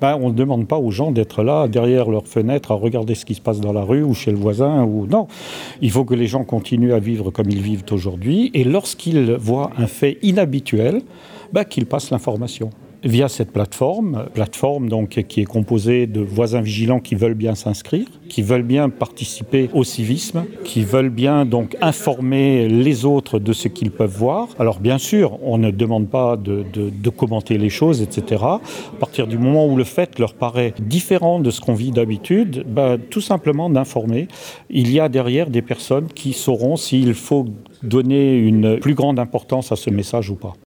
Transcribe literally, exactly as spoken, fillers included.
Ben, on ne demande pas aux gens d'être là, derrière leur fenêtre, à regarder ce qui se passe dans la rue ou chez le voisin. Ou... Non, il faut que les gens continuent à vivre comme ils vivent aujourd'hui. Et lorsqu'ils voient un fait inhabituel, ben, qu'ils passent l'information. Via cette plateforme, plateforme donc qui est composée de voisins vigilants qui veulent bien s'inscrire, qui veulent bien participer au civisme, qui veulent bien donc informer les autres de ce qu'ils peuvent voir. Alors bien sûr, on ne demande pas de, de, de commenter les choses, et cetera. À partir du moment où le fait leur paraît différent de ce qu'on vit d'habitude, ben, tout simplement d'informer. Il y a derrière des personnes qui sauront s'il faut donner une plus grande importance à ce message ou pas.